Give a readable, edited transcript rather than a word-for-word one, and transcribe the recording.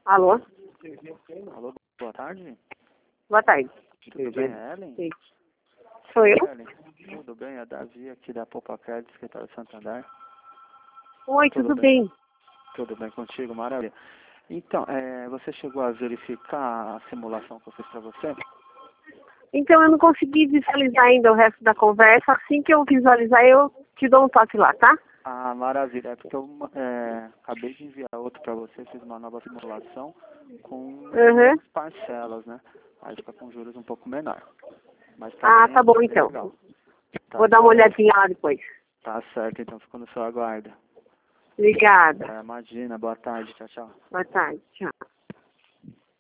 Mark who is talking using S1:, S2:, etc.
S1: Alô?
S2: Alô, boa tarde.
S1: Boa tarde.
S2: Tudo bem, Ellen?
S1: Sim. Sou eu?
S2: Ellen, tudo bem? É Davi aqui da Popacred, escritório de Santander.
S1: Oi, tudo bem?
S2: Tudo bem contigo? Maravilha. Então, você chegou a verificar a simulação que eu fiz para você?
S1: Então eu não consegui visualizar ainda o resto da conversa. Assim que eu visualizar, eu te dou um toque lá, tá?
S2: Ah, maravilha. É porque eu acabei de enviar outro para você, fiz uma nova simulação com parcelas, né? Aí fica com juros um pouco menor. Mas tá bem,
S1: Tá bom
S2: bem
S1: então.
S2: legal. Tá,
S1: Vou dar uma olhadinha lá depois.
S2: Tá certo, então fico no seu aguardo.
S1: Obrigada.
S2: Imagina, boa tarde, tchau, tchau.
S1: Boa tarde. Tchau.